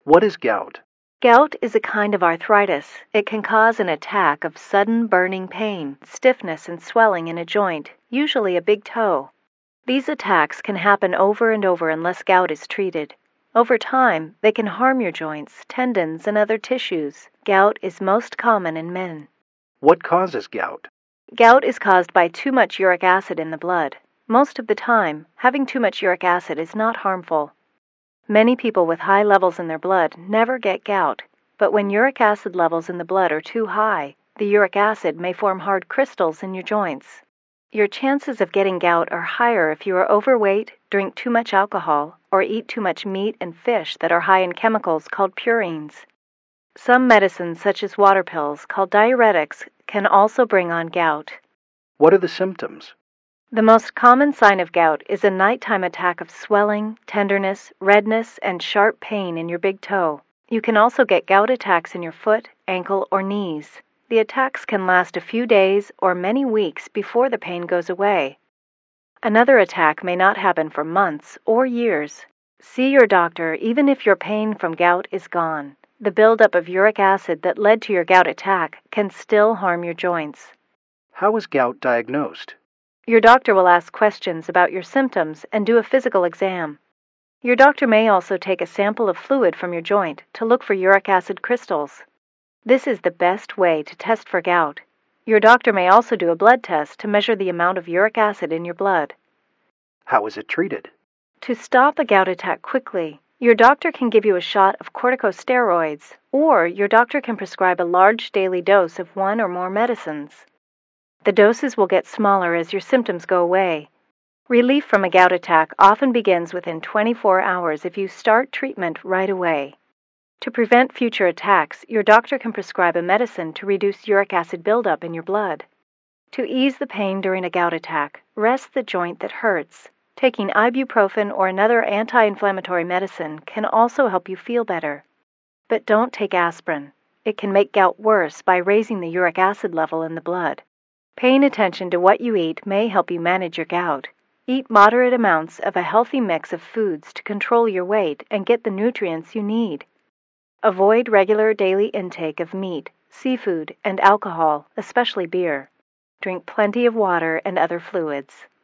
What is gout? Gout is a kind of arthritis. It can cause an attack of sudden burning pain, stiffness, and swelling in a joint, usually a big toe. These attacks can happen over and over unless gout is treated. Over time, they can harm your joints, tendons, and other tissues. Gout is most common in men. What causes gout? Gout is caused by too much uric acid in the blood. Most of the time, having too much uric acid is not harmful. Many people with high levels in their blood never get gout, but when uric acid levels in the blood are too high, the uric acid may form hard crystals in your joints. Your chances of getting gout are higher if you are overweight, drink too much alcohol, or eat too much meat and fish that are high in chemicals called purines. Some medicines, such as water pills called diuretics, can also bring on gout. What are the symptoms? The most common sign of gout is a nighttime attack of swelling, tenderness, redness, and sharp pain in your big toe. You can also get gout attacks in your foot, ankle, or knees. The attacks can last a few days or many weeks before the pain goes away. Another attack may not happen for months or years. See your doctor even if your pain from gout is gone. The buildup of uric acid that led to your gout attack can still harm your joints. How is gout diagnosed? Your doctor will ask questions about your symptoms and do a physical exam. Your doctor may also take a sample of fluid from your joint to look for uric acid crystals. This is the best way to test for gout. Your doctor may also do a blood test to measure the amount of uric acid in your blood. How is it treated? To stop a gout attack quickly, your doctor can give you a shot of corticosteroids, or your doctor can prescribe a large daily dose of one or more medicines. The doses will get smaller as your symptoms go away. Relief from a gout attack often begins within 24 hours if you start treatment right away. To prevent future attacks, your doctor can prescribe a medicine to reduce uric acid buildup in your blood. To ease the pain during a gout attack, rest the joint that hurts. Taking ibuprofen or another anti-inflammatory medicine can also help you feel better. But don't take aspirin. It can make gout worse by raising the uric acid level in the blood. Paying attention to what you eat may help you manage your gout. Eat moderate amounts of a healthy mix of foods to control your weight and get the nutrients you need. Avoid regular daily intake of meat, seafood, and alcohol, especially beer. Drink plenty of water and other fluids.